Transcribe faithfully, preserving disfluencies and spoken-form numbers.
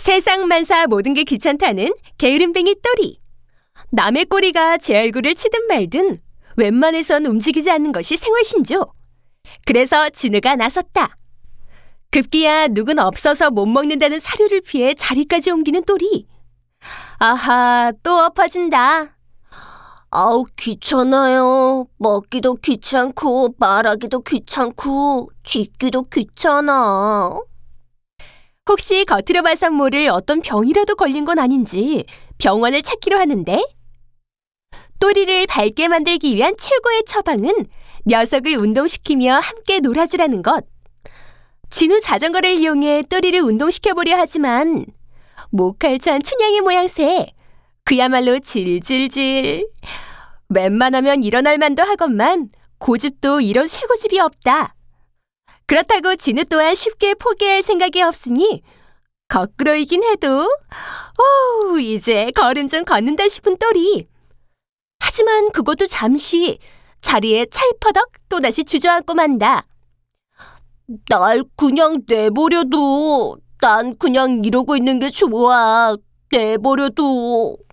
세상만사 모든 게 귀찮다는 게으름뱅이 또리. 남의 꼬리가 제 얼굴을 치든 말든 웬만해선 움직이지 않는 것이 생활신조. 그래서 진우가 나섰다. 급기야 누군 없어서 못 먹는다는 사료를 피해 자리까지 옮기는 또리. 아하, 또 엎어진다. 아우, 귀찮아요. 먹기도 귀찮고 말하기도 귀찮고 짖기도 귀찮아. 혹시 겉으로 봐선 모를 어떤 병이라도 걸린 건 아닌지 병원을 찾기로 하는데, 또리를 밝게 만들기 위한 최고의 처방은 녀석을 운동시키며 함께 놀아주라는 것. 진우 자전거를 이용해 또리를 운동시켜보려 하지만 목할찬 춘향이 모양새, 그야말로 질질질. 웬만하면 일어날 만도 하건만 고집도 이런 쇠고집이 없다. 그렇다고 진우 또한 쉽게 포기할 생각이 없으니 거꾸로이긴 해도 오, 이제 걸음 좀 걷는다 싶은 또리. 하지만 그것도 잠시 자리에 찰퍼덕 또다시 주저앉고 만다. 날 그냥 내버려둬. 난 그냥 이러고 있는 게 좋아. 내버려둬.